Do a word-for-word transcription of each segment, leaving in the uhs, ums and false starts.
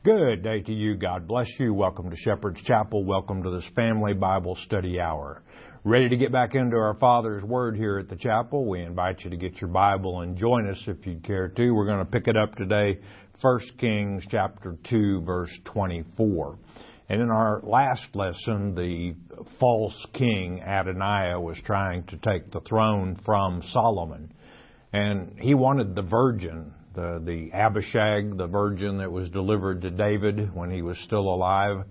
Good day to you. God bless you. Welcome to Shepherd's Chapel. Welcome to this family Bible study hour. Ready to get back into our Father's Word here at the chapel? We invite you to get your Bible and join us if you care to. We're going to pick it up today, First Kings chapter two, verse twenty-four. And in our last lesson, the false king Adoniah was trying to take the throne from Solomon. And he wanted the virgin, the, the Abishag, the virgin that was delivered to David when he was still alive.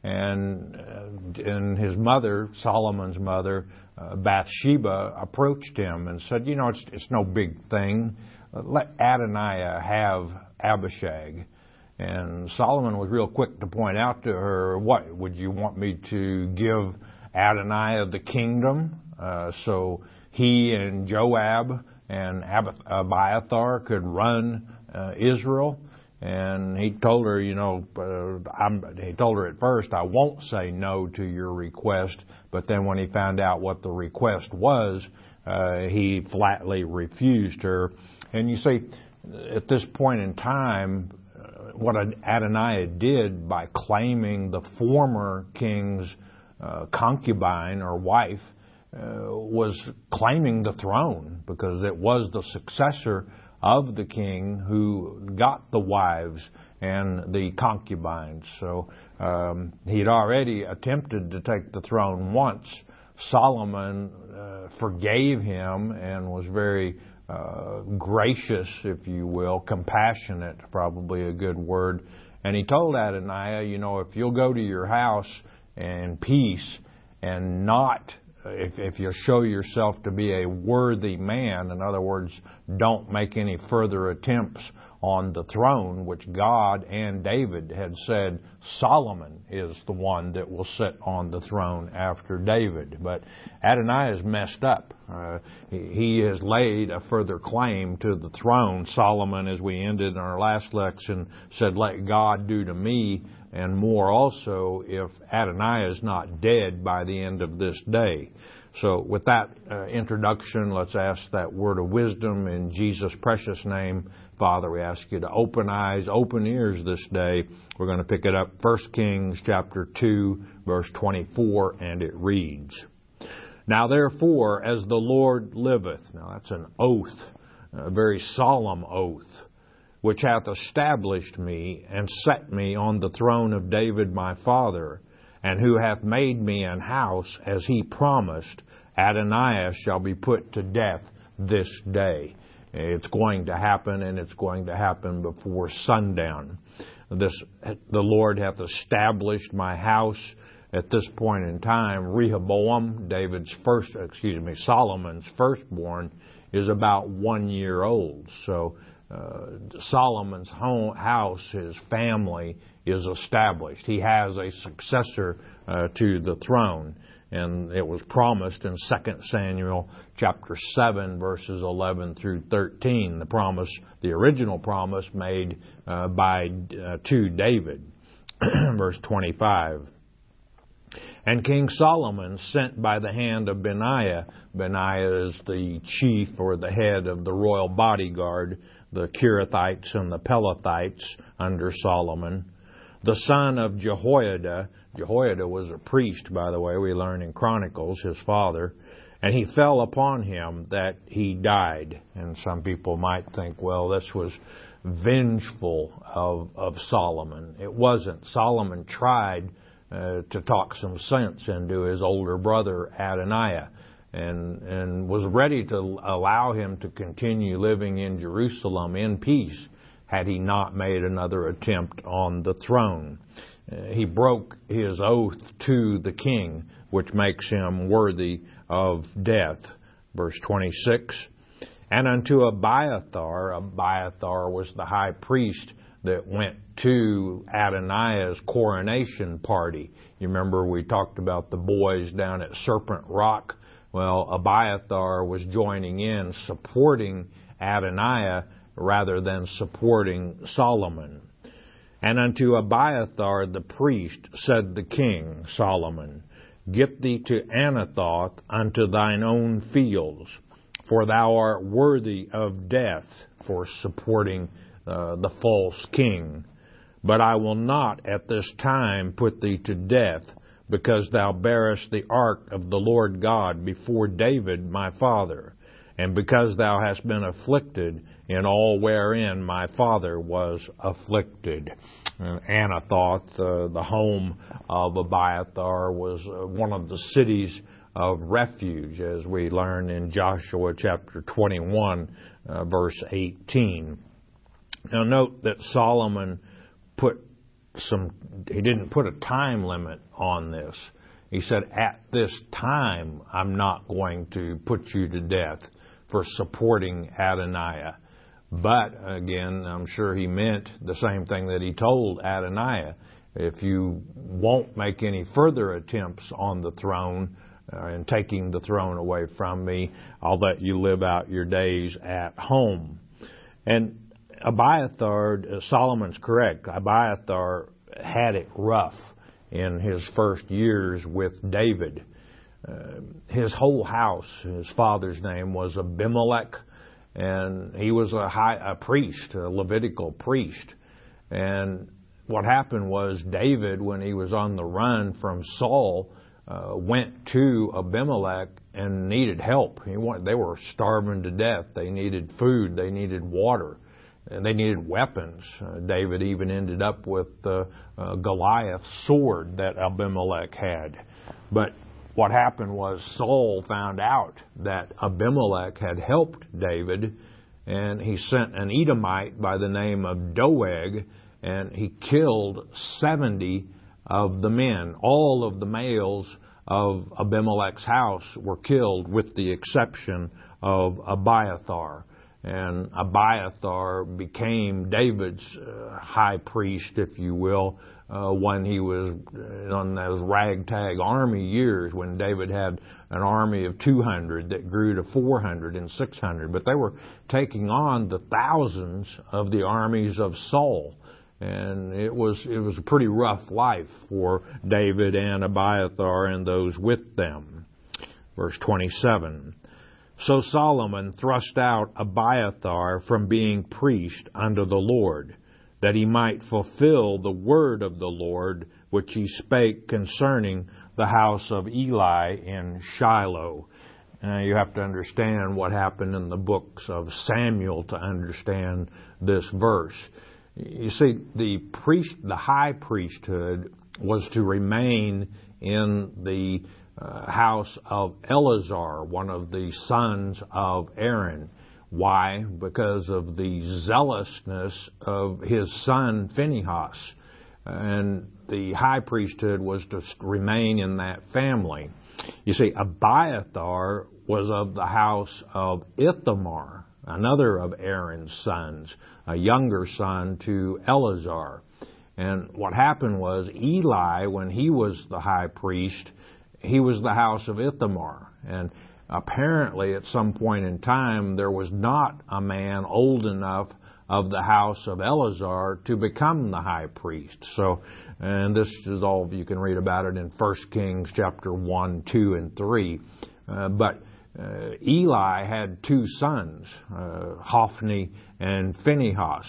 And, uh, and his mother, Solomon's mother, uh, Bathsheba, approached him and said, you know, it's, it's no big thing. Let Adoniah have Abishag. And Solomon was real quick to point out to her, what, would you want me to give Adoniah the kingdom? Uh, so he and Joab and Abiathar could run uh, Israel. And he told her, you know, uh, I'm, he told her at first, I won't say no to your request. But then when he found out what the request was, uh, he flatly refused her. And you see, at this point in time, uh, what Adoniah did by claiming the former king's uh, concubine or wife uh, was claiming the throne, because it was the successor of the king who got the wives and the concubines. So um, he had already attempted to take the throne once. Solomon uh, forgave him and was very uh, gracious, if you will, compassionate, probably a good word. And he told Adoniah, you know, if you'll go to your house in peace and not If, if you show yourself to be a worthy man, in other words, don't make any further attempts on the throne, which God and David had said Solomon is the one that will sit on the throne after David. But Adoniah is messed up. Uh, he, he has laid a further claim to the throne. Solomon, as we ended in our last lesson, said, let God do to me and more also if Adoniah is not dead by the end of this day. So with that uh, introduction, let's ask that word of wisdom in Jesus' precious name. Father, we ask you to open eyes, open ears this day. We're going to pick it up, First Kings chapter two, verse twenty-four, and it reads, Now therefore, as the Lord liveth, now that's an oath, a very solemn oath, which hath established me and set me on the throne of David my father, and who hath made me an house as he promised, Adoniah shall be put to death this day. It's going to happen, and it's going to happen before sundown. This, the Lord hath established my house. At this point in time, Rehoboam, David's first, excuse me, Solomon's firstborn, is about one year old. So Uh, Solomon's home, house, his family is established. He has a successor uh, to the throne, and it was promised in Second Samuel chapter seven, verses eleven through thirteen. The promise, the original promise made uh, by uh, to David, verse twenty-five. And King Solomon sent by the hand of Benaiah. Benaiah is the chief or the head of the royal bodyguard, the Kerethites and the Pelethites under Solomon, the son of Jehoiada. Jehoiada was a priest, by the way, we learn in Chronicles, his father. And he fell upon him that he died. And some people might think, well, this was vengeful of, of Solomon. It wasn't. Solomon tried uh, to talk some sense into his older brother Adoniah, and and was ready to allow him to continue living in Jerusalem in peace had he not made another attempt on the throne. Uh, he broke his oath to the king, which makes him worthy of death. Verse twenty-six, And unto Abiathar, Abiathar was the high priest that went to Adoniah's coronation party. You remember we talked about the boys down at Serpent Rock? Well, Abiathar was joining in, supporting Adoniah rather than supporting Solomon. And unto Abiathar the priest said the king, Solomon, Get thee to Anathoth unto thine own fields, for thou art worthy of death for supporting uh, the false king. But I will not at this time put thee to death, because thou bearest the ark of the Lord God before David my father, and because thou hast been afflicted in all wherein my father was afflicted. And Anathoth, uh, the home of Abiathar, was uh, one of the cities of refuge, as we learn in Joshua chapter twenty-one, uh, verse eighteen. Now note that Solomon put some, he didn't put a time limit on this. He said, at this time, I'm not going to put you to death for supporting Adoniah. But, again, I'm sure he meant the same thing that he told Adoniah. If you won't make any further attempts on the throne uh, and taking the throne away from me, I'll let you live out your days at home. And Abiathar, uh, Solomon's correct, Abiathar had it rough in his first years with David. Uh, his whole house, his father's name was Abimelech, and he was a high a priest, a Levitical priest. And what happened was David, when he was on the run from Saul, uh, went to Abimelech and needed help. He wanted, they were starving to death. They needed food. They needed water. And they needed weapons. Uh, David even ended up with uh, uh, Goliath's sword that Abimelech had. But what happened was Saul found out that Abimelech had helped David, and he sent an Edomite by the name of Doeg, and he killed seventy of the men. All of the males of Abimelech's house were killed with the exception of Abiathar. And Abiathar became David's uh, high priest, if you will, uh, when he was on those ragtag army years, when David had an army of two hundred that grew to four hundred and six hundred. But they were taking on the thousands of the armies of Saul. And it was it was a pretty rough life for David and Abiathar and those with them. Verse twenty-seven. So Solomon thrust out Abiathar from being priest unto the Lord, that he might fulfill the word of the Lord which he spake concerning the house of Eli in Shiloh. Now you have to understand what happened in the books of Samuel to understand this verse. You see, the priest, the high priesthood was to remain in the uh, house of Eleazar, one of the sons of Aaron. Why? Because of the zealousness of his son Phinehas. And the high priesthood was to remain in that family. You see, Abiathar was of the house of Ithamar, another of Aaron's sons, a younger son to Eleazar. And what happened was Eli, when he was the high priest, he was the house of Ithamar. And apparently at some point in time there was not a man old enough of the house of Eleazar to become the high priest. So, and this is all, you can read about it in First Kings chapter one, two, and three. Uh, but uh, Eli had two sons, uh, Hophni and Phinehas,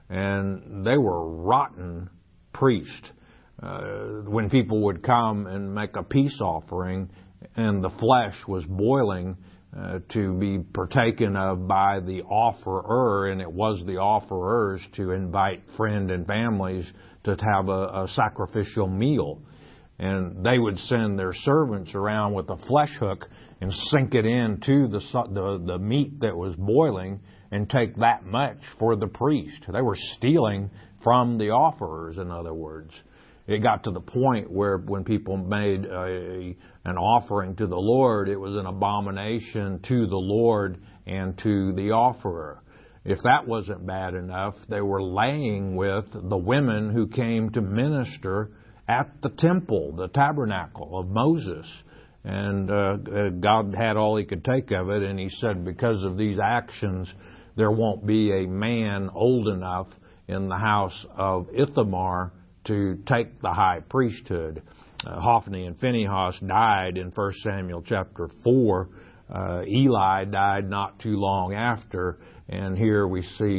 and they were rotten priests. Uh, when people would come and make a peace offering and the flesh was boiling uh, to be partaken of by the offerer, and it was the offerers to invite friends and families to have a, a sacrificial meal. And they would send their servants around with a flesh hook and sink it into the, the, the meat that was boiling and take that much for the priest. They were stealing from the offerers, in other words. It got to the point where when people made a, an offering to the Lord, it was an abomination to the Lord and to the offerer. If that wasn't bad enough, they were laying with the women who came to minister at the temple, the tabernacle of Moses. And uh, God had all he could take of it, and he said, because of these actions, there won't be a man old enough in the house of Ithamar to take the high priesthood. Uh, Hophni and Phinehas died in First Samuel chapter four. Uh, Eli died not too long after, and here we see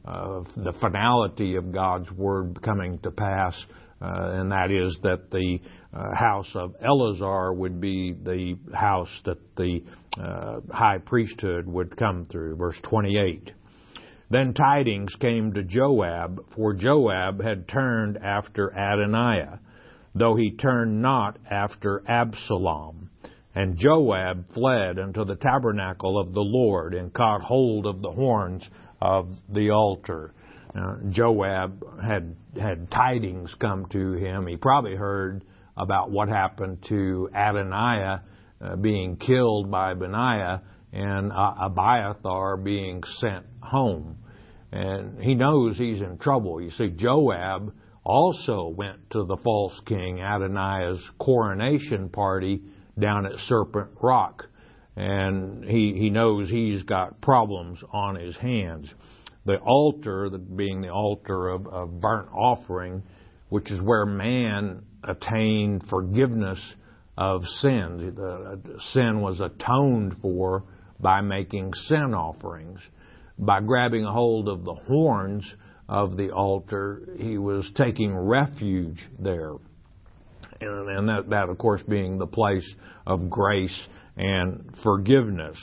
uh, the finality of God's Word coming to pass, uh, and that is that the uh, house of Eleazar would be the house that the uh, high priesthood would come through. Verse twenty-eight. Then tidings came to Joab, for Joab had turned after Adoniah, though he turned not after Absalom. And Joab fled unto the tabernacle of the Lord, and caught hold of the horns of the altar. Uh, Joab had had tidings come to him. He probably heard about what happened to Adoniah uh, being killed by Benaiah, and uh, Abiathar being sent home. And he knows he's in trouble. You see, Joab also went to the false king Adoniah's coronation party down at Serpent Rock. And he, he knows he's got problems on his hands. The altar, being the altar of, of burnt offering, which is where man attained forgiveness of sins. The sin was atoned for by making sin offerings. By grabbing a hold of the horns of the altar, he was taking refuge there. And, and that, that, of course, being the place of grace and forgiveness.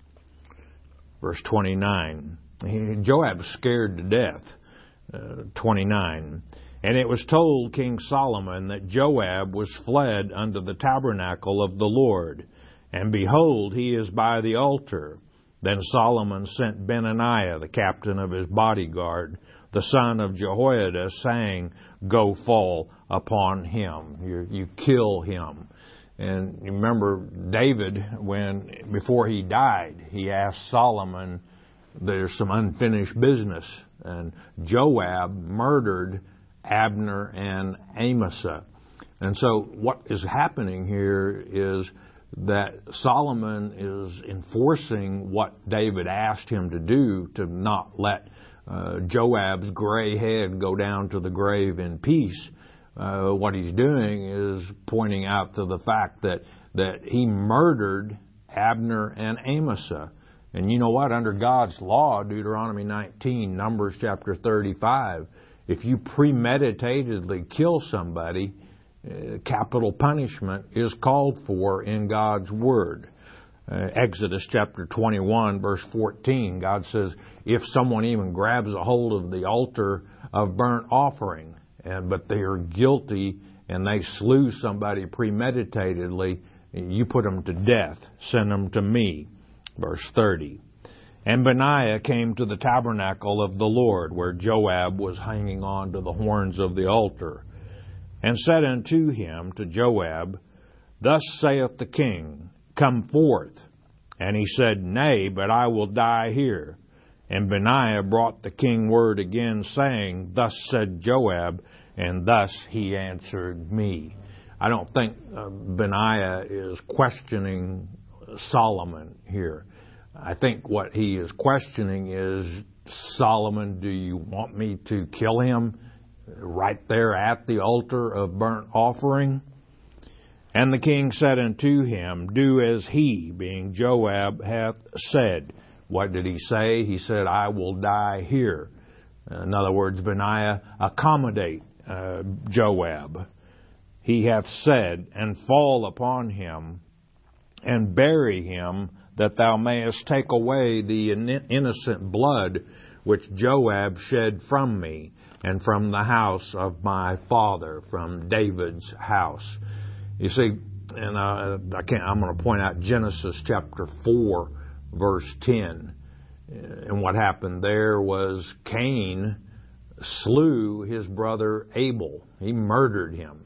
Verse twenty-nine. He, Joab's scared to death. Uh, twenty-nine. And it was told King Solomon that Joab was fled unto the tabernacle of the Lord. And behold, he is by the altar. Then Solomon sent Benaiah, the captain of his bodyguard, the son of Jehoiada, saying, Go fall upon him. You, you kill him. And you remember David, when before he died, he asked Solomon, there's some unfinished business. And Joab murdered Abner and Amasa. And so what is happening here is that Solomon is enforcing what David asked him to do, to not let uh, Joab's gray head go down to the grave in peace. Uh, what he's doing is pointing out to the fact that, that he murdered Abner and Amasa. And you know what? Under God's law, Deuteronomy nineteen, Numbers chapter thirty-five, if you premeditatedly kill somebody, Uh, capital punishment is called for in God's Word. Uh, Exodus chapter twenty-one, verse fourteen, God says, if someone even grabs a hold of the altar of burnt offering, and but they are guilty and they slew somebody premeditatedly, you put them to death, send them to me. Verse thirty. And Benaiah came to the tabernacle of the Lord, where Joab was hanging on to the horns of the altar, and said unto him, to Joab, Thus saith the king, Come forth. And he said, Nay, but I will die here. And Benaiah brought the king word again, saying, Thus said Joab, and thus he answered me. I don't think uh, Benaiah is questioning Solomon here. I think what he is questioning is, Solomon, do you want me to kill him right there at the altar of burnt offering? And the king said unto him, Do as he, being Joab, hath said. What did he say? He said, I will die here. In other words, Benaiah, accommodate uh, Joab. He hath said, and fall upon him, and bury him, that thou mayest take away the innocent blood which Joab shed from me, and from the house of my father, from David's house. You see, and uh, I can't, I'm going to point out Genesis chapter four, verse ten. And what happened there was Cain slew his brother Abel. He murdered him.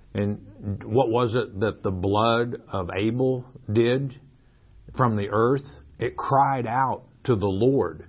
And what was it that the blood of Abel did from the earth? It cried out to the Lord.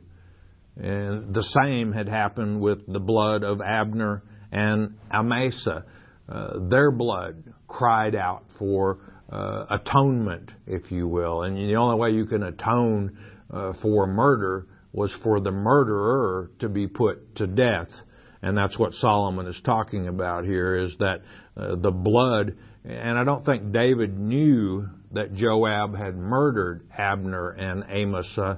And the same had happened with the blood of Abner and Amasa. Uh, their blood cried out for uh, atonement, if you will. And the only way you can atone uh, for murder was for the murderer to be put to death. And that's what Solomon is talking about here, is that uh, the blood, and I don't think David knew that Joab had murdered Abner and Amasa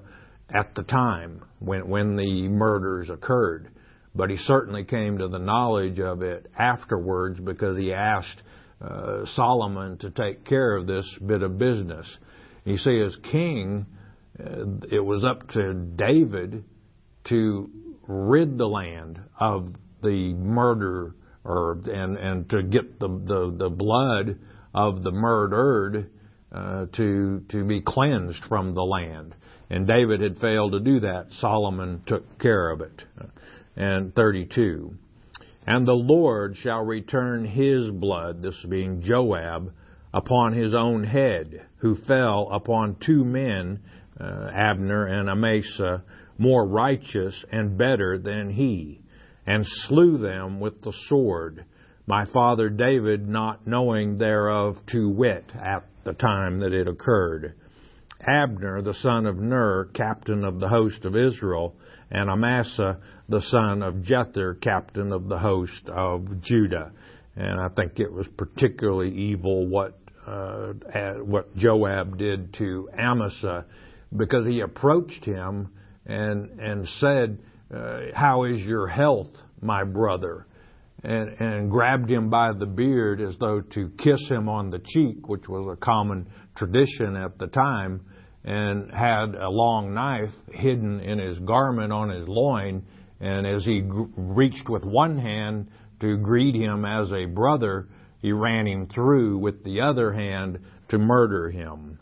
at the time when, when the murders occurred. But he certainly came to the knowledge of it afterwards because he asked uh, Solomon to take care of this bit of business. You see, as king, uh, it was up to David to rid the land of the murder or and, and to get the, the, the blood of the murdered uh, to to be cleansed from the land. And David had failed to do that. Solomon took care of it. And thirty-two, and the Lord shall return his blood, this being Joab, upon his own head, who fell upon two men, uh, Abner and Amasa, more righteous and better than he, and slew them with the sword, my father David not knowing thereof to wit at the time that it occurred. Abner, the son of Ner, captain of the host of Israel, and Amasa, the son of Jether, captain of the host of Judah. And I think it was particularly evil what uh, what Joab did to Amasa, because he approached him and and said, uh, "How is your health, my brother?" And, and grabbed him by the beard as though to kiss him on the cheek, which was a common tradition at the time, and had a long knife hidden in his garment on his loin. And as he g- reached with one hand to greet him as a brother, he ran him through with the other hand to murder him.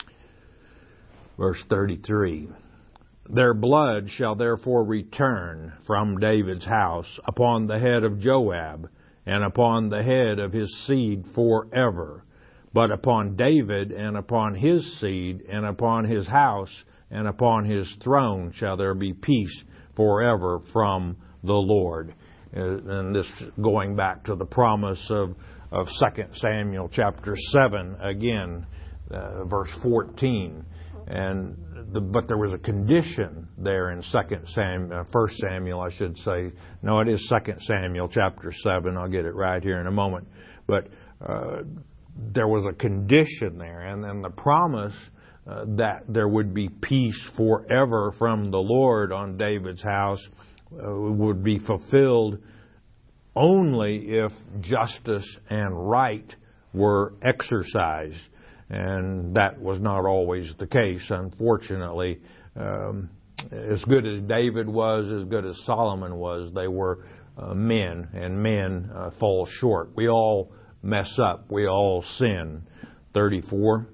Verse thirty-three. Their blood shall therefore return from David's house upon the head of Joab and upon the head of his seed forever. But upon David and upon his seed and upon his house and upon his throne shall there be peace forever from the Lord. And this going back to the promise of, of Second Samuel chapter seven again, uh, verse fourteen. And the, but there was a condition there in Second Samuel, uh, First Samuel, I should say. No, it is Second Samuel chapter seven. I'll get it right here in a moment. But uh, there was a condition there, and then the promise uh, that there would be peace forever from the Lord on David's house uh, would be fulfilled only if justice and right were exercised. And that was not always the case, unfortunately. Um, as good as David was, as good as Solomon was, they were uh, men, and men uh, fall short. We all mess up. We all sin. thirty-four.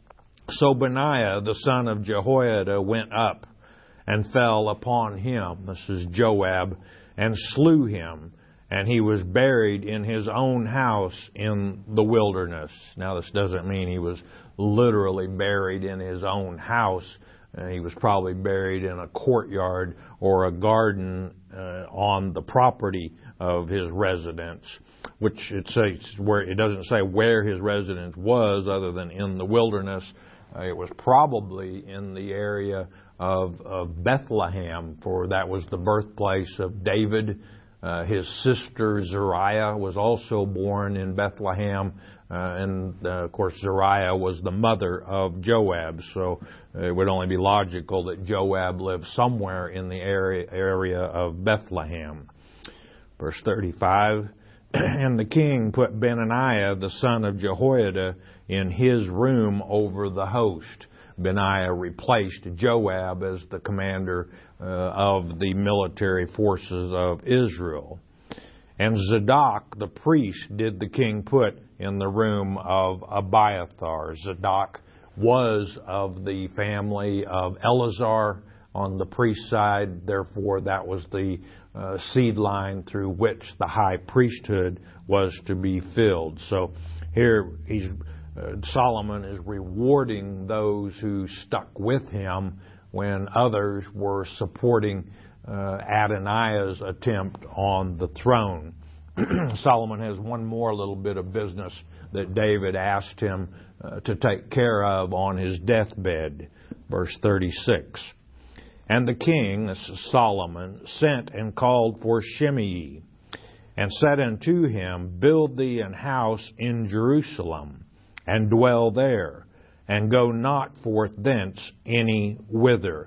So Benaiah, the son of Jehoiada, went up and fell upon him, this is Joab, and slew him. And he was buried in his own house in the wilderness. Now, this doesn't mean he was literally buried in his own house. Uh, he was probably buried in a courtyard or a garden uh, on the property of his residence, which it says where it doesn't say where his residence was, other than in the wilderness. Uh, it was probably in the area of, of Bethlehem, for that was the birthplace of David. Uh, his sister Zariah was also born in Bethlehem, uh, and uh, of course Zariah was the mother of Joab, so it would only be logical that Joab lived somewhere in the area, area of Bethlehem. Verse thirty-five, and the king put Benaiah the son of Jehoiada in his room over the host. Benaiah replaced Joab as the commander uh, of the military forces of Israel. And Zadok, the priest, did the king put in the room of Abiathar. Zadok was of the family of Eleazar on the priest side. Therefore, that was the uh, seed line through which the high priesthood was to be filled. So here he's Uh, Solomon is rewarding those who stuck with him when others were supporting uh, Adoniah's attempt on the throne. Solomon has one more little bit of business that David asked him uh, to take care of on his deathbed. Verse thirty-six. And the king, this is Solomon, sent and called for Shimei, and said unto him, Build thee an house in Jerusalem, and dwell there, and go not forth thence any whither.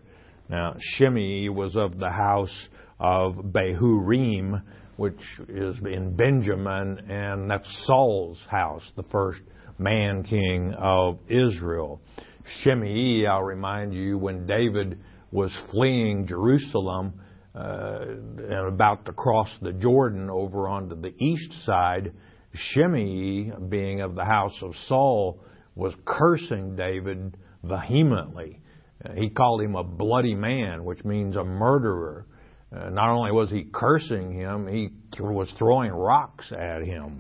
Now, Shimei was of the house of Bahurim, which is in Benjamin, and that's Saul's house, the first man king of Israel. Shimei, I'll remind you, when David was fleeing Jerusalem uh, and about to cross the Jordan over onto the east side, Shimei, being of the house of Saul, was cursing David vehemently. Uh, he called him a bloody man, which means a murderer. Uh, not only was he cursing him, he th- was throwing rocks at him.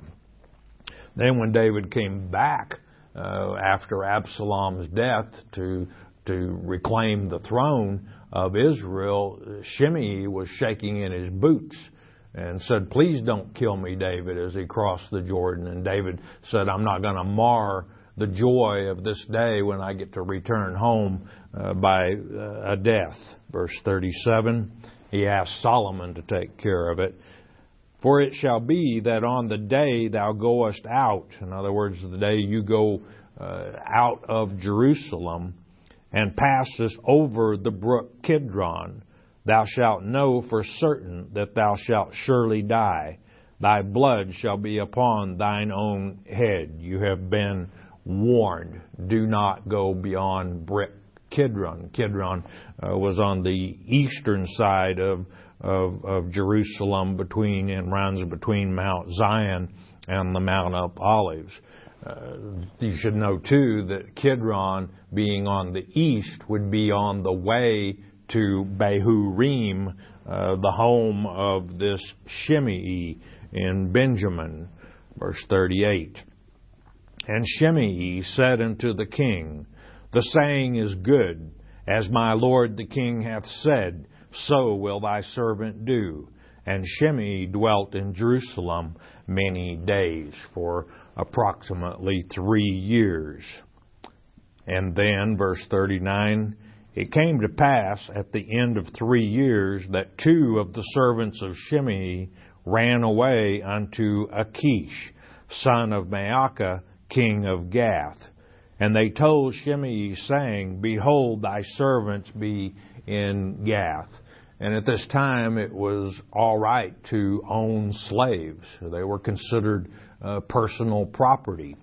Then when David came back uh, after Absalom's death to to reclaim the throne of Israel, Shimei was shaking in his boots and said, "Please don't kill me, David," as he crossed the Jordan. And David said, "I'm not going to mar the joy of this day when I get to return home uh, by uh, a death." Verse thirty-seven, he asked Solomon to take care of it. "For it shall be that on the day thou goest out," in other words, the day you go uh, out of Jerusalem, "and passest over the brook Kidron, thou shalt know for certain that thou shalt surely die. Thy blood shall be upon thine own head. You have been warned. Do not go beyond brook Kidron." Kidron uh, was on the eastern side of, of of Jerusalem, between and runs between Mount Zion and the Mount of Olives. Uh, you should know, too, that Kidron, being on the east, would be on the way to Bahurim, uh, the home of this Shimei in Benjamin. Verse thirty-eight, "And Shimei said unto the king, The saying is good, as my lord the king hath said, so will thy servant do. And Shimei dwelt in Jerusalem many days," for approximately three years. And then, verse thirty-nine, "It came to pass at the end of three years that two of the servants of Shimei ran away unto Achish, son of Maacah, king of Gath. And they told Shimei, saying, Behold, thy servants be in Gath." And at this time, it was all right to own slaves. They were considered uh, personal property.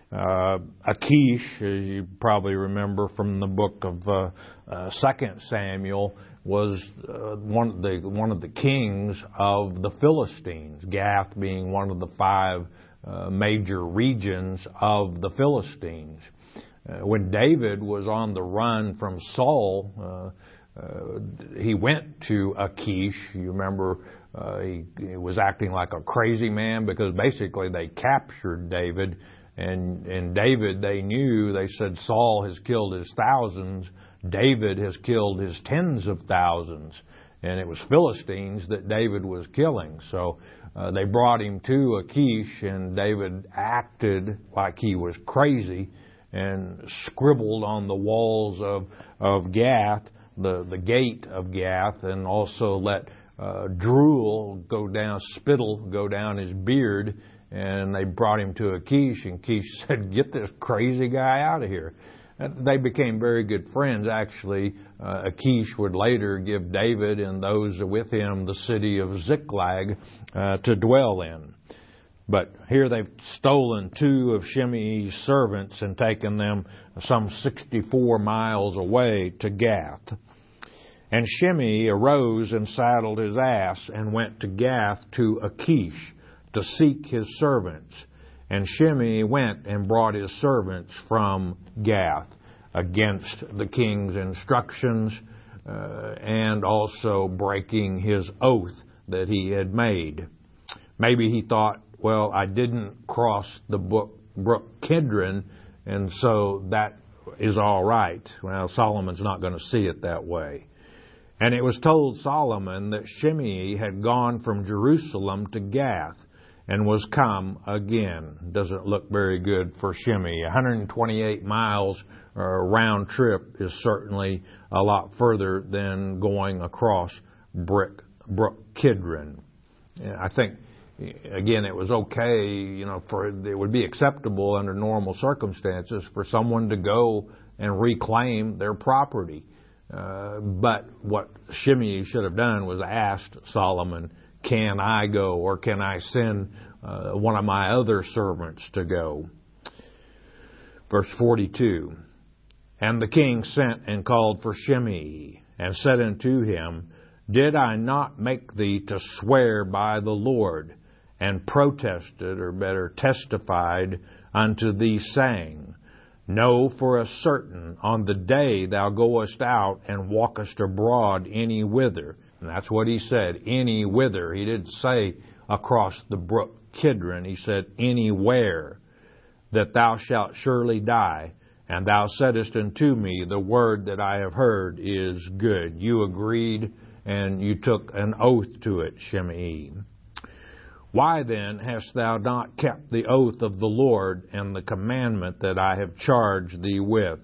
Uh, Achish, as you probably remember from the book of uh, uh, Second Samuel, was uh, one of the one of the kings of the Philistines. Gath being one of the five uh, major regions of the Philistines. Uh, when David was on the run from Saul, uh, uh, he went to Achish. You remember uh, he, he was acting like a crazy man because basically they captured David. And, and David, they knew, they said, Saul has killed his thousands. David has killed his tens of thousands. And it was Philistines that David was killing. So uh, they brought him to Achish, and David acted like he was crazy and scribbled on the walls of, of Gath, the, the gate of Gath, and also let uh, drool go down, spittle go down his beard. And they brought him to Achish, and Achish said, "Get this crazy guy out of here." And they became very good friends, actually. Uh, Achish would later give David and those with him the city of Ziklag uh, to dwell in. But here they've stolen two of Shimei's servants and taken them some sixty-four miles away to Gath. And Shimei arose and saddled his ass and went to Gath to Achish to seek his servants. And Shimei went and brought his servants from Gath against the king's instructions uh, and also breaking his oath that he had made. Maybe he thought, well, I didn't cross the brook Kidron, and so that is all right. Well, Solomon's not going to see it that way. And it was told Solomon that Shimei had gone from Jerusalem to Gath and was come again. Doesn't look very good for Shimei. one hundred twenty-eight miles uh, round trip is certainly a lot further than going across Brook, Brook Kidron. I think, again, it was okay, you know, for it would be acceptable under normal circumstances for someone to go and reclaim their property. Uh, but what Shimei should have done was asked Solomon, can I go, or can I send uh, one of my other servants to go? Verse forty-two, and the king sent and called for Shimei, and said unto him, did I not make thee to swear by the Lord, and protested, or better, testified unto thee, saying, know for a certain, on the day thou goest out and walkest abroad any whither. And that's what he said, any whither. He didn't say across the brook Kidron. He said, anywhere, that thou shalt surely die. And thou saidest unto me, the word that I have heard is good. You agreed, and you took an oath to it, Shimei. Why then hast thou not kept the oath of the Lord and the commandment that I have charged thee with?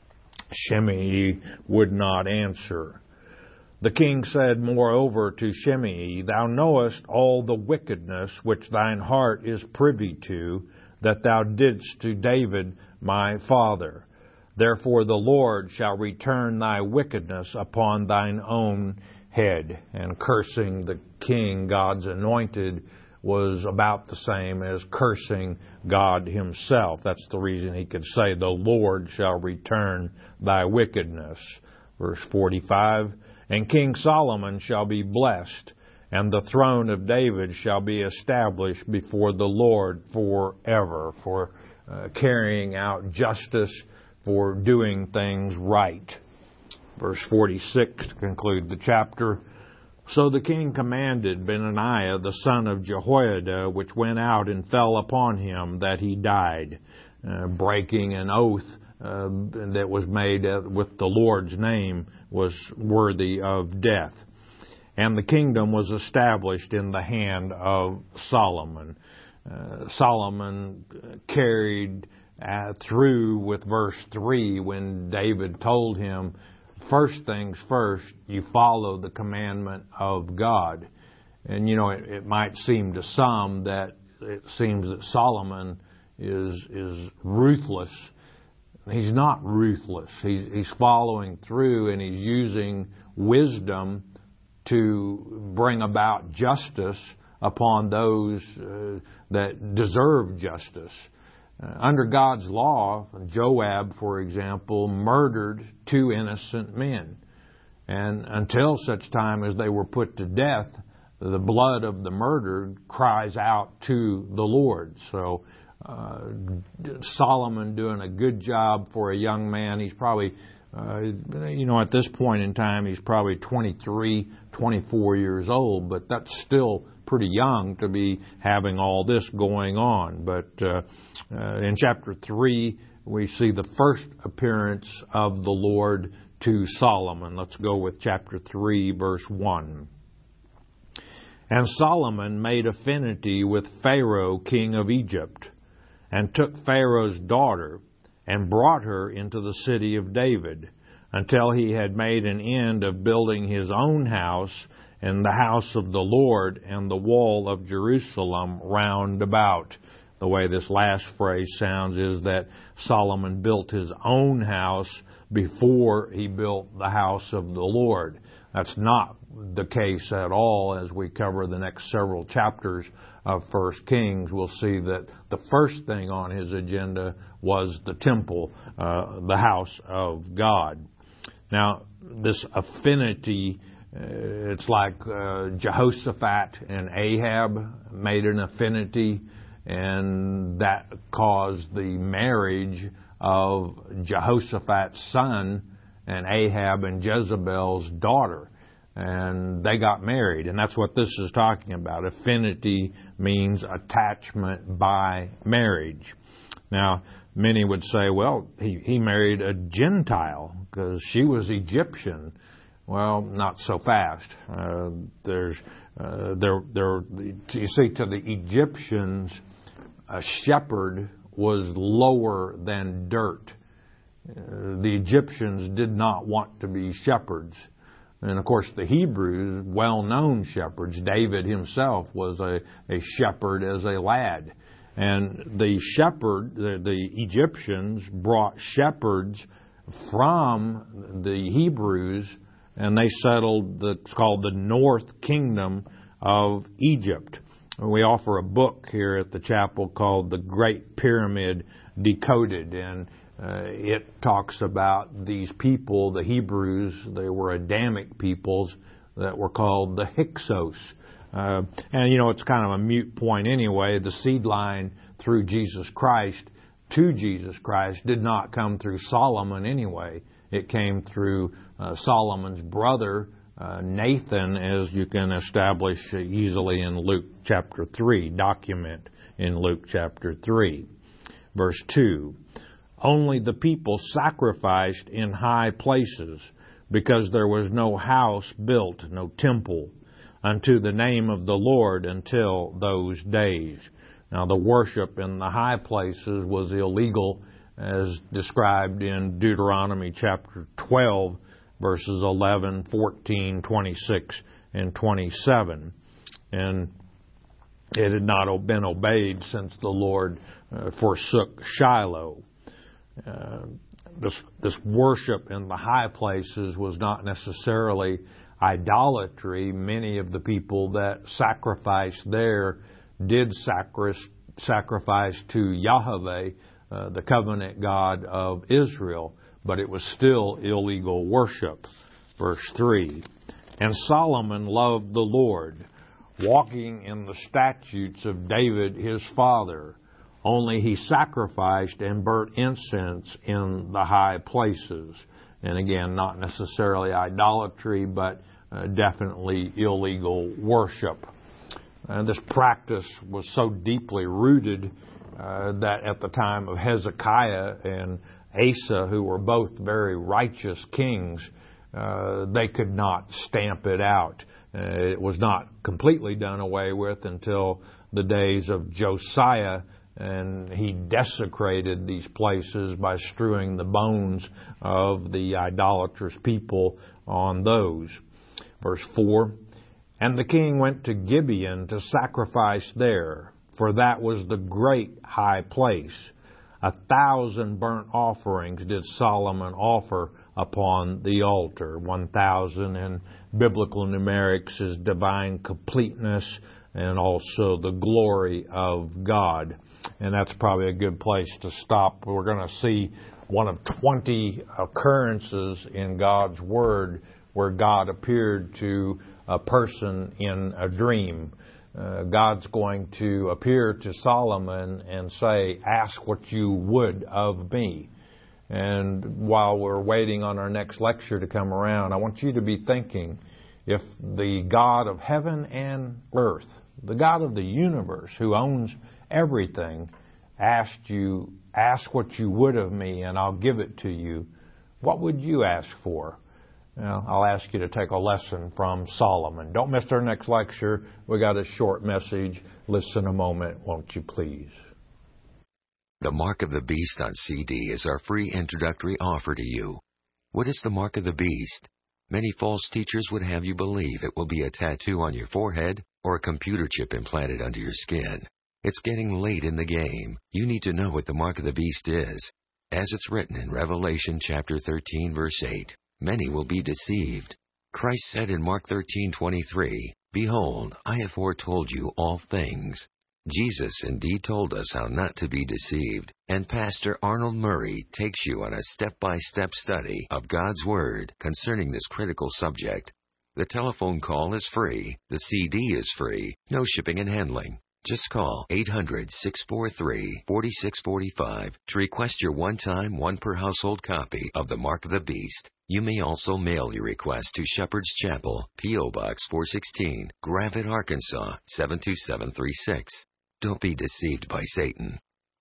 Shimei would not answer. The king said moreover to Shimei, thou knowest all the wickedness which thine heart is privy to, that thou didst to David my father. Therefore the Lord shall return thy wickedness upon thine own head. And cursing the king, God's anointed, was about the same as cursing God himself. That's the reason he could say, the Lord shall return thy wickedness. Verse forty-five, and King Solomon shall be blessed, and the throne of David shall be established before the Lord forever, for uh, carrying out justice, for doing things right. Verse forty-six to conclude the chapter. So the king commanded Benaiah the son of Jehoiada, which went out and fell upon him, that he died, uh, breaking an oath uh, that was made uh, with the Lord's name, was worthy of death. And the kingdom was established in the hand of Solomon. Uh, Solomon carried uh, through with verse three when David told him, first things first, you follow the commandment of God. And, you know, it, it might seem to some that it seems that Solomon is is ruthless. He's not ruthless. He's, he's following through, and he's using wisdom to bring about justice upon those uh, that deserve justice. Uh, under God's law, Joab, for example, murdered two innocent men. And until such time as they were put to death, the blood of the murdered cries out to the Lord. So uh, Solomon doing a good job for a young man. He's probably, uh, you know, at this point in time, he's probably twenty-three, twenty-four years old, but that's still pretty young to be having all this going on. But uh, uh, in chapter three, we see the first appearance of the Lord to Solomon. Let's go with chapter three, verse one. And Solomon made affinity with Pharaoh, king of Egypt, and took Pharaoh's daughter, and brought her into the city of David, until he had made an end of building his own house, and the house of the Lord, and the wall of Jerusalem round about. The way this last phrase sounds is that Solomon built his own house before he built the house of the Lord. That's not the case at all. As we cover the next several chapters of First Kings, we'll see that the first thing on his agenda was the temple, uh, the house of God. Now, this affinity, uh, it's like uh, Jehoshaphat and Ahab made an affinity, and that caused the marriage of Jehoshaphat's son and Ahab and Jezebel's daughter. And they got married, and that's what this is talking about. Affinity means attachment by marriage. Now, many would say, well, he, he married a Gentile because she was Egyptian. Well, not so fast. Uh, there's, uh, there, there. You see, to the Egyptians, a shepherd was lower than dirt. Uh, the Egyptians did not want to be shepherds. And of course, the Hebrews, well-known shepherds. David himself was a, a shepherd as a lad. And the shepherd, the, the Egyptians brought shepherds from the Hebrews, and they settled the, it's called the North Kingdom of Egypt. We offer a book here at the chapel called The Great Pyramid Decoded, and uh, it talks about these people, the Hebrews. They were Adamic peoples that were called the Hyksos. Uh, and, you know, it's kind of a moot point anyway. The seed line through Jesus Christ to Jesus Christ did not come through Solomon anyway. It came through uh, Solomon's brother, uh, Nathan, as you can establish easily in Luke chapter three, document in Luke chapter three. Verse two, only the people sacrificed in high places, because there was no house built, no temple, unto the name of the Lord until those days. Now, the worship in the high places was illegal, as described in Deuteronomy chapter twelve, verses eleven, fourteen, twenty-six, and twenty-seven. And it had not been obeyed since the Lord uh, forsook Shiloh. Uh, this, this worship in the high places was not necessarily idolatry. Many of the people that sacrificed there did sacri- sacrifice to Yahweh, uh, the covenant God of Israel, but it was still illegal worship. Verse three, and Solomon loved the Lord, walking in the statutes of David his father. Only he sacrificed and burnt incense in the high places. And again, not necessarily idolatry, but uh, definitely illegal worship. And this practice was so deeply rooted uh, that at the time of Hezekiah and Asa, who were both very righteous kings, uh, they could not stamp it out. Uh, it was not completely done away with until the days of Josiah, and he desecrated these places by strewing the bones of the idolatrous people on those. Verse four, and the king went to Gibeon to sacrifice there, for that was the great high place. A thousand burnt offerings did Solomon offer upon the altar. One thousand in biblical numerics is divine completeness and also the glory of God. And that's probably a good place to stop. We're going to see one of twenty occurrences in God's Word where God appeared to a person in a dream. Uh, God's going to appear to Solomon and say, ask what you would of me. And while we're waiting on our next lecture to come around, I want you to be thinking, if the God of heaven and earth, the God of the universe who owns everything, asked you, ask what you would of me and I'll give it to you, what would you ask for? Now, I'll ask you to take a lesson from Solomon. Don't miss our next lecture. We got a short message. Listen a moment, won't you please? The Mark of the Beast on C D is our free introductory offer to you. What is the Mark of the Beast? Many false teachers would have you believe it will be a tattoo on your forehead or a computer chip implanted under your skin. It's getting late in the game. You need to know what the Mark of the Beast is. As it's written in Revelation chapter thirteen, verse eight, many will be deceived. Christ said in Mark thirteen twenty-three, behold, I have foretold you all things. Jesus indeed told us how not to be deceived, and Pastor Arnold Murray takes you on a step-by-step study of God's Word concerning this critical subject. The telephone call is free. The C D is free. No shipping and handling. Just call eight hundred, six four three, four six four five to request your one-time, one-per-household copy of The Mark of the Beast. You may also mail your request to Shepherd's Chapel, P O Box four sixteen, Gravette, Arkansas, seven two seven three six. Don't be deceived by Satan.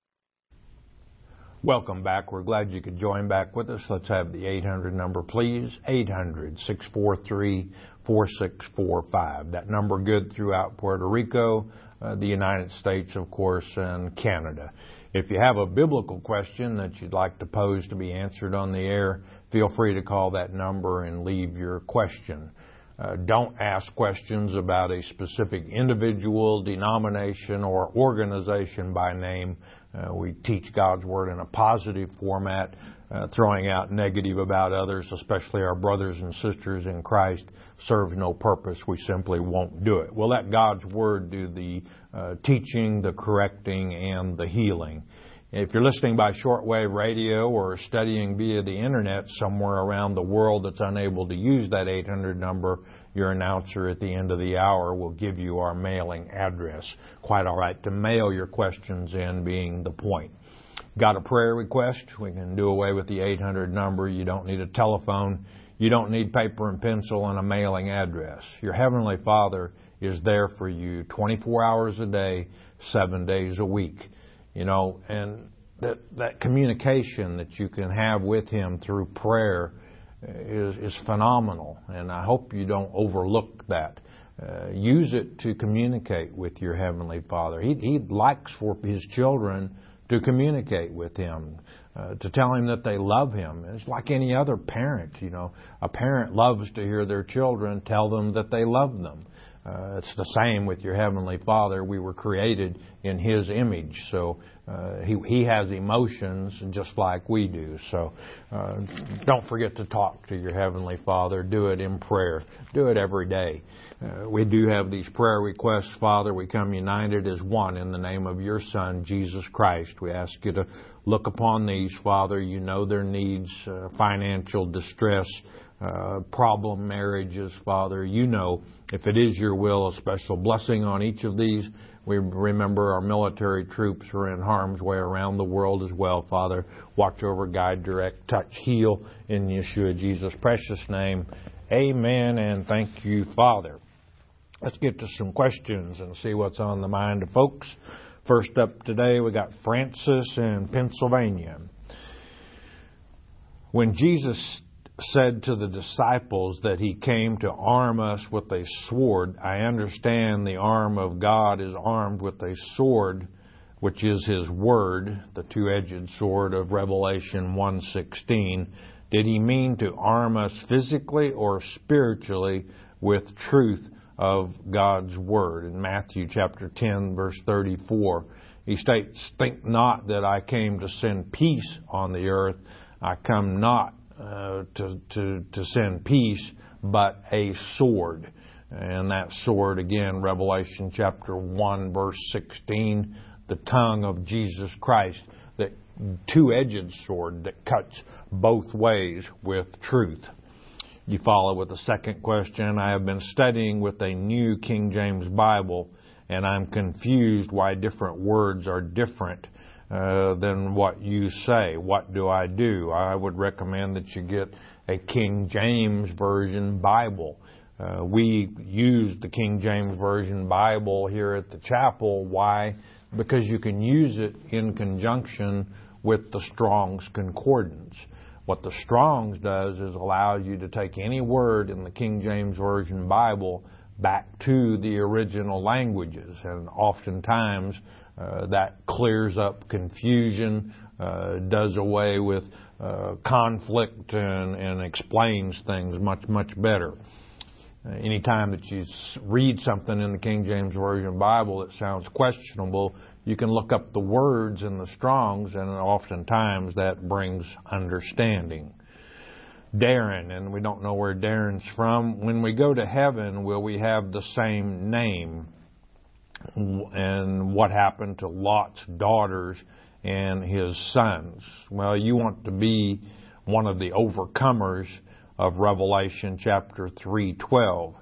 Welcome back. We're glad you could join back with us. Let's have the eight hundred number, please. eight hundred, six four three, four six four five. That number good throughout Puerto Rico, uh, the United States, of course, and Canada. If you have a biblical question that you'd like to pose to be answered on the air, feel free to call that number and leave your question. Uh, don't ask questions about a specific individual, denomination, or organization by name. Uh, we teach God's Word in a positive format, uh, throwing out negative about others, especially our brothers and sisters in Christ, serves no purpose. We simply won't do it. We'll let God's Word do the uh, teaching, the correcting, and the healing. If you're listening by shortwave radio or studying via the Internet somewhere around the world that's unable to use that eight hundred number, your announcer at the end of the hour will give you our mailing address. Quite all right to mail your questions in, being the point. Got a prayer request? We can do away with the eight hundred number. You don't need a telephone. You don't need paper and pencil and a mailing address. Your Heavenly Father is there for you twenty-four hours a day, seven days a week. You know, and that that communication that you can have with Him through prayer is is phenomenal, and I hope you don't overlook that. Uh, use it to communicate with your Heavenly Father. He, he likes for His children to communicate with Him, uh, to tell Him that they love Him. It's like any other parent, you know. A parent loves to hear their children tell them that they love them. Uh, it's the same with your Heavenly Father. We were created in His image, so uh, he, he has emotions just like we do. So uh, don't forget to talk to your Heavenly Father. Do it in prayer. Do it every day. Uh, we do have these prayer requests, Father. We come united as one in the name of your Son, Jesus Christ. We ask you to look upon these, Father. You know their needs, uh, financial distress, Uh, problem marriages, Father. You know, if it is your will, a special blessing on each of these. We remember our military troops are in harm's way around the world as well, Father. Watch over, guide, direct, touch, heal in Yeshua Jesus' precious name. Amen, and thank you, Father. Let's get to some questions and see what's on the mind of folks. First up today, we got Francis in Pennsylvania. When Jesus said to the disciples that He came to arm us with a sword, I understand the arm of God is armed with a sword, which is His Word, the two-edged sword of Revelation one sixteen. Did He mean to arm us physically or spiritually with truth of God's Word? In Matthew chapter ten, verse thirty-four, He states, "Think not that I came to send peace on the earth. I come not Uh, to, to, to send peace, but a sword." And that sword, again, Revelation chapter one, verse sixteen, the tongue of Jesus Christ, that two-edged sword that cuts both ways with truth. You follow with the second question. I have been studying with a new King James Bible, and I'm confused why different words are different Uh, than what you say. What do I do? I would recommend that you get a King James Version Bible. Uh, we use the King James Version Bible here at the chapel. Why? Because you can use it in conjunction with the Strong's Concordance. What the Strong's does is allow you to take any word in the King James Version Bible back to the original languages, and oftentimes Uh, that clears up confusion, uh, does away with uh, conflict, and, and explains things much, much better. Uh, anytime that you read something in the King James Version Bible that sounds questionable, you can look up the words in the Strong's, and oftentimes that brings understanding. Darren, and we don't know where Darren's from. When we go to heaven, will we have the same name? And what happened to Lot's daughters and his sons? Well, you want to be one of the overcomers of Revelation chapter three twelve.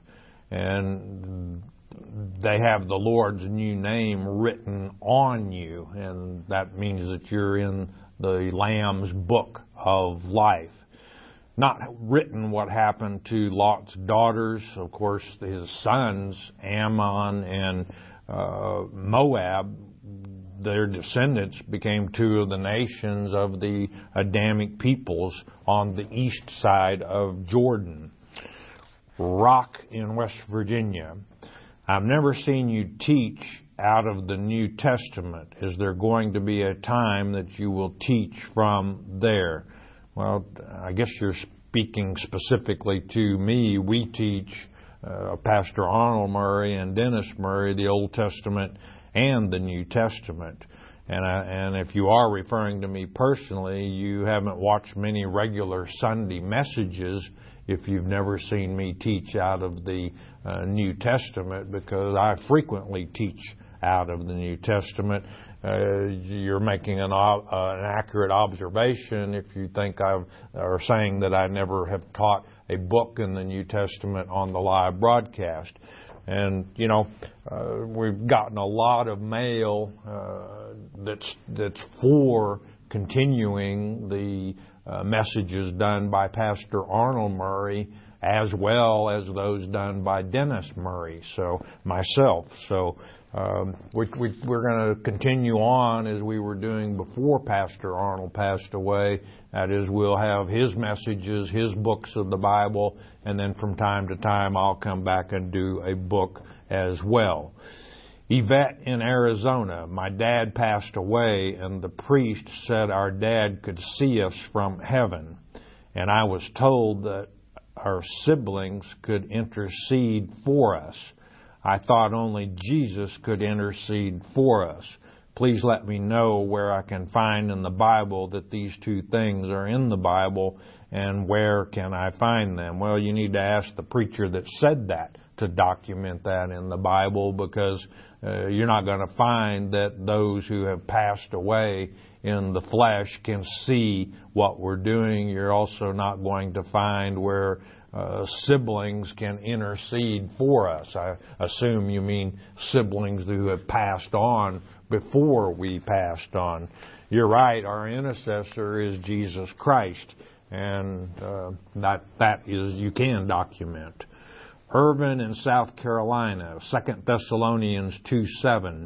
And they have the Lord's new name written on you. And that means that you're in the Lamb's book of life. Not written what happened to Lot's daughters. Of course, his sons, Ammon and Uh, Moab, their descendants became two of the nations of the Adamic peoples on the east side of Jordan. Rock in West Virginia. I've never seen you teach out of the New Testament. Is there going to be a time that you will teach from there? Well, I guess you're speaking specifically to me. We teach Uh, Pastor Arnold Murray and Dennis Murray, the Old Testament and the New Testament. And, I, and if you are referring to me personally, you haven't watched many regular Sunday messages if you've never seen me teach out of the uh, New Testament, because I frequently teach out of the New Testament. Uh, you're making an, uh, an accurate observation if you think I've, or saying that I never have taught a book in the New Testament on the live broadcast. And, you know, uh, we've gotten a lot of mail uh, that's, that's for continuing the uh, messages done by Pastor Arnold Murray, as well as those done by Dennis Murray, so myself. So um, we, we, we're going to continue on as we were doing before Pastor Arnold passed away. That is, we'll have his messages, his books of the Bible, and then from time to time I'll come back and do a book as well. Yvette in Arizona, my dad passed away, and the priest said our dad could see us from heaven. And I was told that our siblings could intercede for us. I thought only Jesus could intercede for us. Please let me know where I can find in the Bible that these two things are in the Bible, and where can I find them? Well, you need to ask the preacher that said that to document that in the Bible, because uh, you're not going to find that those who have passed away in the flesh can see what we're doing. You're also not going to find where uh, siblings can intercede for us. I assume you mean siblings who have passed on before we passed on. You're right, our intercessor is Jesus Christ, and uh, that that is, you can document. Irvin in South Carolina, Second Thessalonians two seven.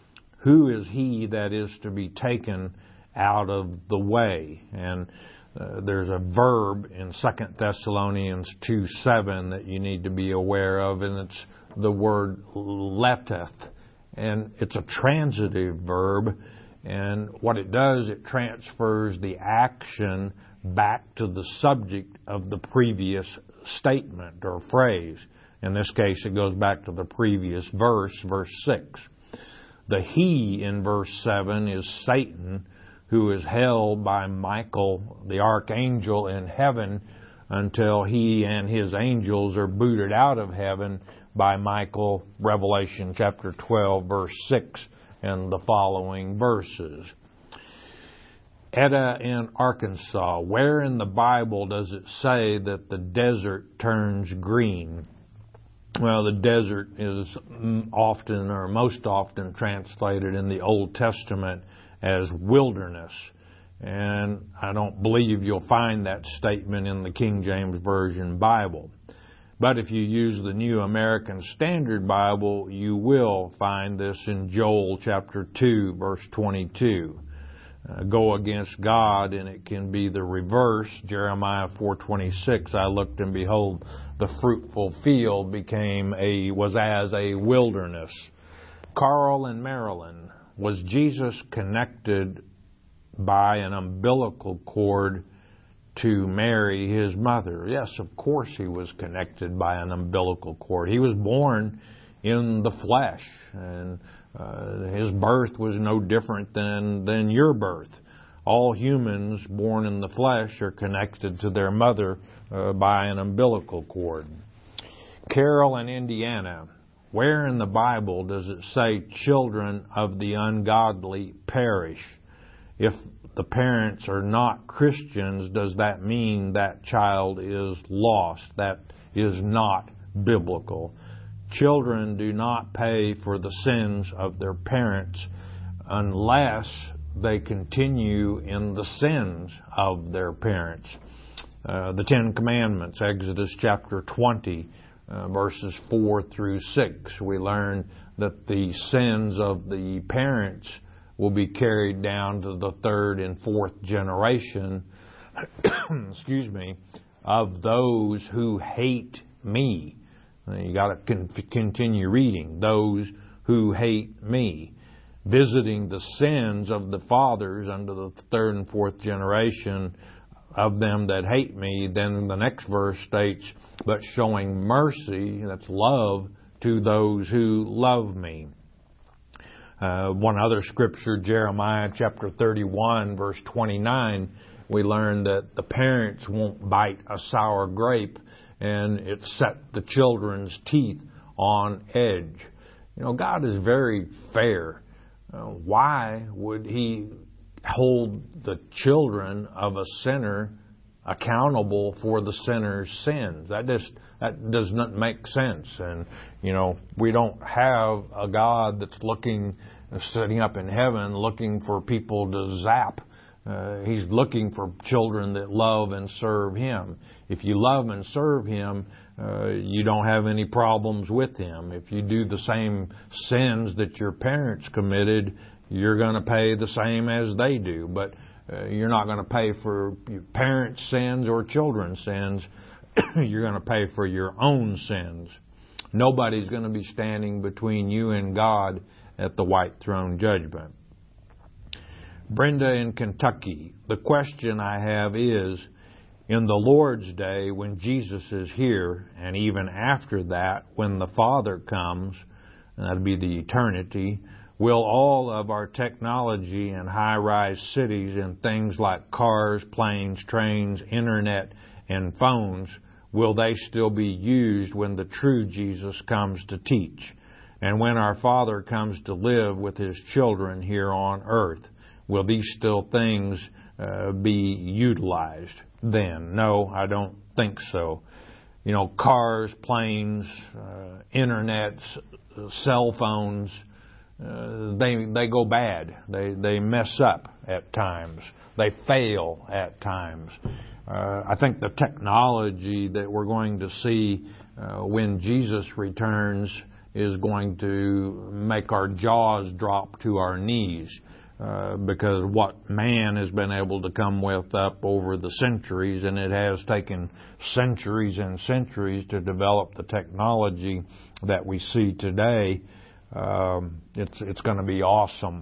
Who is he that is to be taken out of the way? And uh, there's a verb in Second Thessalonians two seven that you need to be aware of, and it's the word letteth. And it's a transitive verb, and what it does, it transfers the action back to the subject of the previous statement or phrase. In this case, it goes back to the previous verse, verse six. The he in verse seven is Satan, who is held by Michael, the archangel, in heaven until he and his angels are booted out of heaven by Michael, Revelation chapter twelve, verse six, and the following verses. Etta in Arkansas, where in the Bible does it say that the desert turns green? Well, the desert is often, or most often, translated in the Old Testament as wilderness. And I don't believe you'll find that statement in the King James Version Bible. But if you use the New American Standard Bible, you will find this in Joel chapter two, verse twenty-two. Uh, go against God, and it can be the reverse. Jeremiah four twenty-six, I looked and behold, the fruitful field became a, was as a wilderness. Carl in Maryland, was Jesus connected by an umbilical cord to Mary, his mother? Yes, of course he was connected by an umbilical cord. He was born in the flesh, and uh, his birth was no different than, than your birth. All humans born in the flesh are connected to their mother uh, by an umbilical cord. Carol in Indiana, where in the Bible does it say children of the ungodly perish? If the parents are not Christians, does that mean that child is lost? That is not biblical. Children do not pay for the sins of their parents unless they continue in the sins of their parents. Uh, the Ten Commandments, Exodus chapter twenty, uh, verses four through six, we learn that the sins of the parents will be carried down to the third and fourth generation, excuse me, of those who hate me. You got to con- continue reading. Those who hate me. Visiting the sins of the fathers under the third and fourth generation of them that hate me. Then the next verse states, but showing mercy, that's love, to those who love me. Uh, one other scripture, Jeremiah chapter thirty-one, verse twenty-nine, we learn that the parents won't bite a sour grape, and it set the children's teeth on edge. You know, God is very fair. Uh, why would He hold the children of a sinner accountable for the sinner's sins? That just that does not make sense. And you know, we don't have a God that's looking, sitting up in heaven, looking for people to zap. Uh, he's looking for children that love and serve Him. If you love and serve Him, uh, you don't have any problems with Him. If you do the same sins that your parents committed, you're going to pay the same as they do. But uh, you're not going to pay for your parents' sins or children's sins. You're going to pay for your own sins. Nobody's going to be standing between you and God at the white throne judgment. Brenda in Kentucky, the question I have is, in the Lord's day when Jesus is here, and even after that when the Father comes, and that'll be the eternity, will all of our technology and high-rise cities and things like cars, planes, trains, internet, and phones, will they still be used when the true Jesus comes to teach? And when our Father comes to live with His children here on earth, will these still things uh, be utilized then? No, I don't think so. You know, cars, planes, uh, internets, cell phones, uh, they they go bad. They they mess up at times. They fail at times. Uh, I think the technology that we're going to see uh, when Jesus returns is going to make our jaws drop to our knees. Uh, because what man has been able to come with up over the centuries, and it has taken centuries and centuries to develop the technology that we see today, um, it's it's going to be awesome.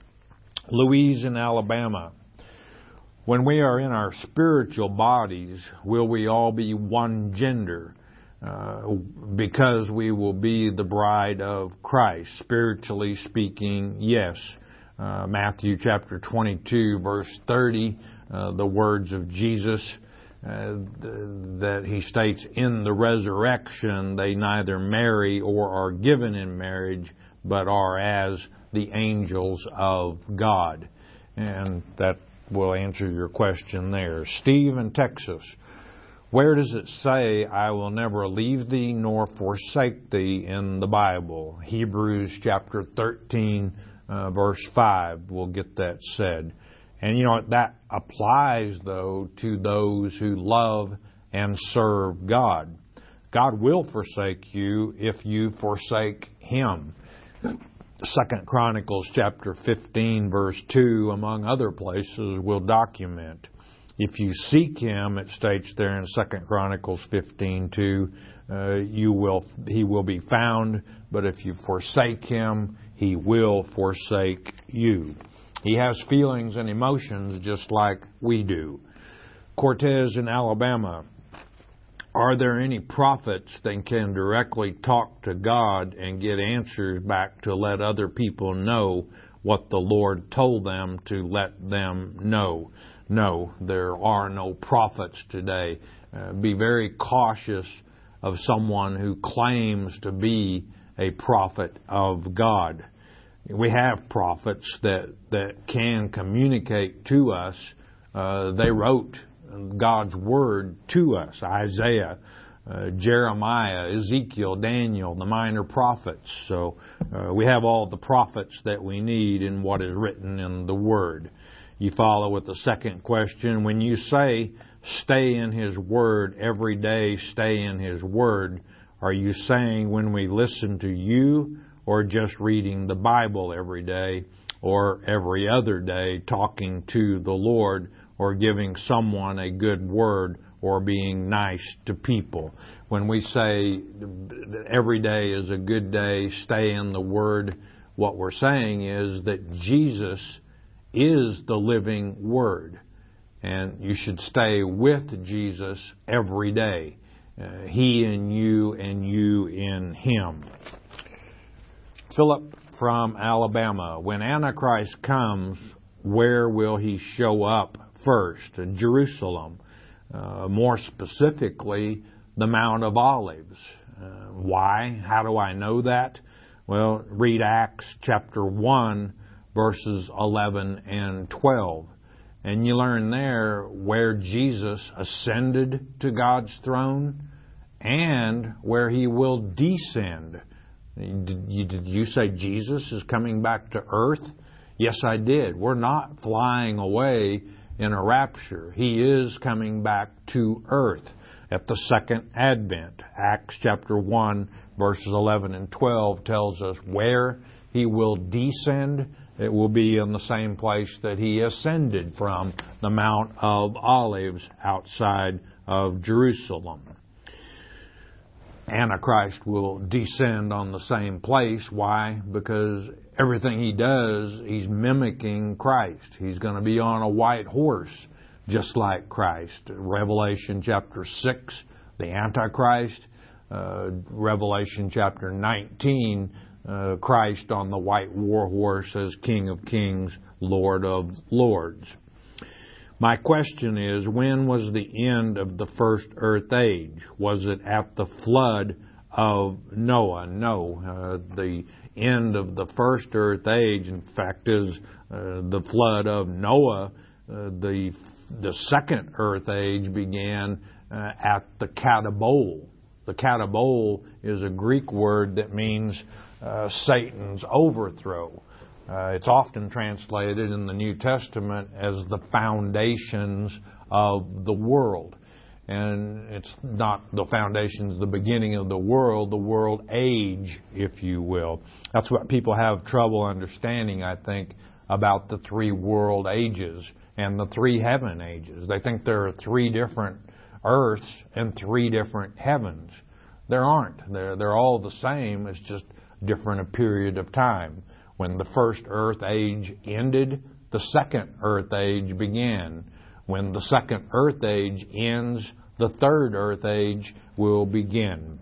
Louise in Alabama. When we are in our spiritual bodies, will we all be one gender? Uh, because we will be the bride of Christ. Spiritually speaking, yes. Uh, Matthew chapter twenty-two, verse thirty, uh, the words of Jesus uh, th- that He states, in the resurrection they neither marry or are given in marriage, but are as the angels of God. And that will answer your question there. Steve in Texas. Where does it say, I will never leave thee nor forsake thee in the Bible? Hebrews chapter thirteen, Uh, verse five, we'll get that said. And you know, that applies, though, to those who love and serve God. God will forsake you if you forsake Him. Second Chronicles chapter fifteen, verse two, among other places, will document. If you seek Him, it states there in Second Chronicles fifteen two, uh, you will, He will be found, but if you forsake Him, He will forsake you. He has feelings and emotions just like we do. Cortez in Alabama. Are there any prophets that can directly talk to God and get answers back to let other people know what the Lord told them to let them know? No, there are no prophets today. Uh, be very cautious of someone who claims to be a prophet of God. We have prophets that, that can communicate to us. Uh, they wrote God's Word to us. Isaiah, uh, Jeremiah, Ezekiel, Daniel, the minor prophets. So uh, we have all the prophets that we need in what is written in the Word. You follow with the second question. When you say, stay in His Word every day, stay in His Word, are you saying when we listen to you, or just reading the Bible every day, or every other day talking to the Lord, or giving someone a good word, or being nice to people? When we say every day is a good day, stay in the Word, what we're saying is that Jesus is the living Word, and you should stay with Jesus every day. Uh, he in you and you in Him. Philip from Alabama. When Antichrist comes, where will he show up first? In Jerusalem. Uh, more specifically, the Mount of Olives. Uh, why? How do I know that? Well, read Acts chapter one, verses eleven and twelve. And you learn there where Jesus ascended to God's throne and where he will descend. Did you, did you say Jesus is coming back to earth? Yes, I did. We're not flying away in a rapture. He is coming back to earth at the second advent. Acts chapter one, verses eleven and twelve tells us where he will descend. It will be in the same place that he ascended from, the Mount of Olives outside of Jerusalem. Antichrist will descend on the same place. Why? Because everything he does, he's mimicking Christ. He's going to be on a white horse, just like Christ. Revelation chapter six, the Antichrist. Uh, Revelation chapter nineteen, uh, Christ on the white war horse as King of Kings, Lord of Lords. My question is, when was the end of the first earth age? Was it at the flood of Noah? No. Uh, the end of the first earth age, in fact, is uh, the flood of Noah. Uh, the the second earth age began uh, at the Katabole. The Katabole is a Greek word that means uh, Satan's overthrow. Uh, it's often translated in the New Testament as the foundations of the world. And it's not the foundations, the beginning of the world, the world age, if you will. That's what people have trouble understanding, I think, about the three world ages and the three heaven ages. They think there are three different earths and three different heavens. There aren't. They're, they're all the same. It's just different a period of time. When the first earth age ended, the second earth age began. When the second earth age ends, the third earth age will begin.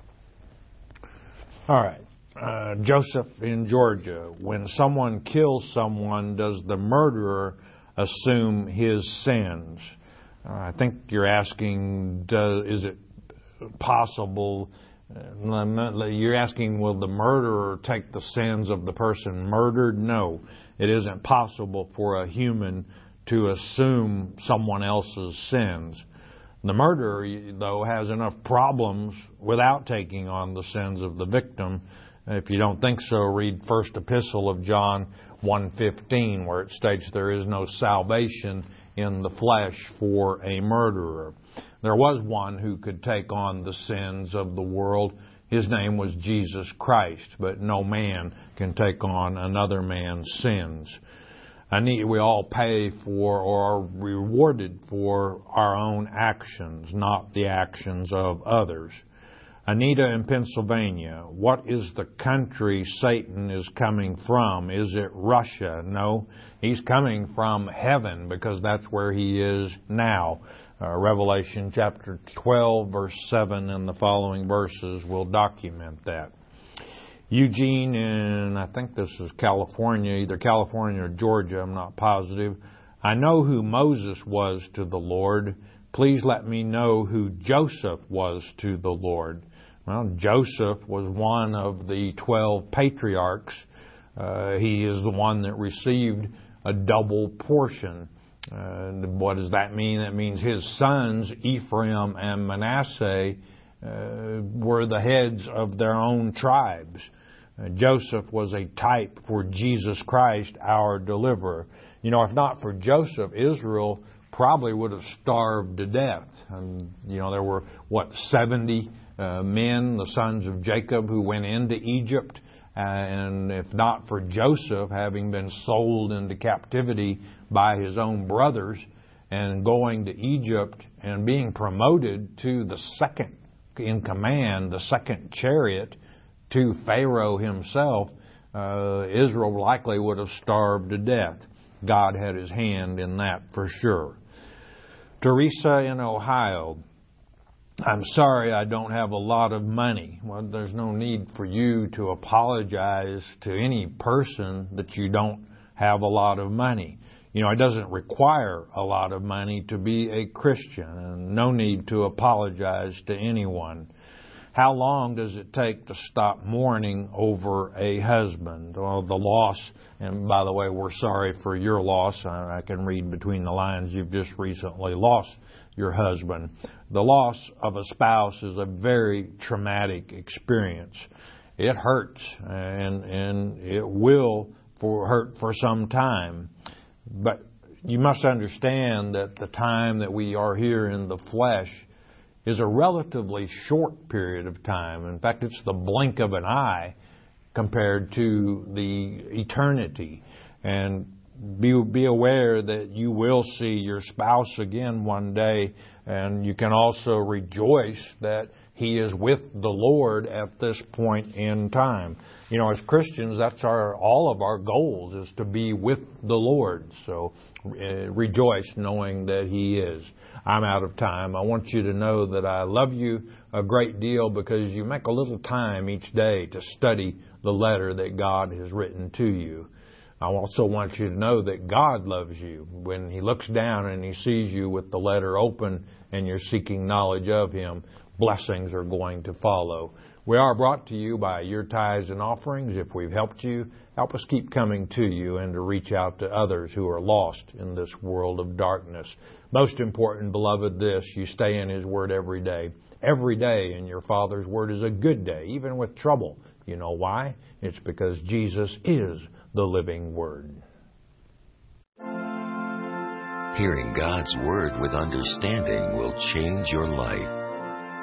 All right. Uh, Joseph in Georgia. When someone kills someone, does the murderer assume his sins? Uh, I think you're asking, does, is it possible... You're asking, will the murderer take the sins of the person murdered? No, it isn't possible for a human to assume someone else's sins. The murderer, though, has enough problems without taking on the sins of the victim. If you don't think so, read First Epistle of John one fifteen, where it states there is no salvation in the flesh for a murderer. There was one who could take on the sins of the world. His name was Jesus Christ, but no man can take on another man's sins. I need, we all pay for or are rewarded for our own actions, not the actions of others. Anita in Pennsylvania, what is the country Satan is coming from? Is it Russia? No, he's coming from heaven because that's where he is now. Uh, Revelation chapter twelve, verse seven and the following verses will document that. Eugene in, I think this is California, either California or Georgia, I'm not positive. I know who Moses was to the Lord. Please let me know who Joseph was to the Lord. Well, Joseph was one of the twelve patriarchs. Uh, he is the one that received a double portion. Uh, what does that mean? That means his sons, Ephraim and Manasseh, uh, were the heads of their own tribes. Uh, Joseph was a type for Jesus Christ, our deliverer. You know, if not for Joseph, Israel probably would have starved to death. And, you know, there were, what, seventy uh, men, the sons of Jacob, who went into Egypt. Uh, and if not for Joseph having been sold into captivity by his own brothers and going to Egypt and being promoted to the second in command, the second chariot to Pharaoh himself, uh, Israel likely would have starved to death. God had his hand in that for sure. Teresa in Ohio. I'm sorry I don't have a lot of money. Well, there's no need for you to apologize to any person that you don't have a lot of money. You know, it doesn't require a lot of money to be a Christian, and no need to apologize to anyone. How long does it take to stop mourning over a husband? Well, the loss, and by the way, we're sorry for your loss. I can read between the lines. You've just recently lost your husband. The loss of a spouse is a very traumatic experience. It hurts, and and it will for hurt for some time. But you must understand that the time that we are here in the flesh is a relatively short period of time. In fact, it's the blink of an eye compared to the eternity. And be, be aware that you will see your spouse again one day, and you can also rejoice that he is with the Lord at this point in time. You know, as Christians, that's our all of our goals, is to be with the Lord. So uh, rejoice knowing that He is. I'm out of time. I want you to know that I love you a great deal because you make a little time each day to study the letter that God has written to you. I also want you to know that God loves you. When He looks down and He sees you with the letter open and you're seeking knowledge of Him, blessings are going to follow. We are brought to you by your tithes and offerings. If we've helped you, help us keep coming to you and to reach out to others who are lost in this world of darkness. Most important, beloved, this, you stay in His Word every day. Every day in your Father's Word is a good day, even with trouble. You know why? It's because Jesus is the living Word. Hearing God's Word with understanding will change your life.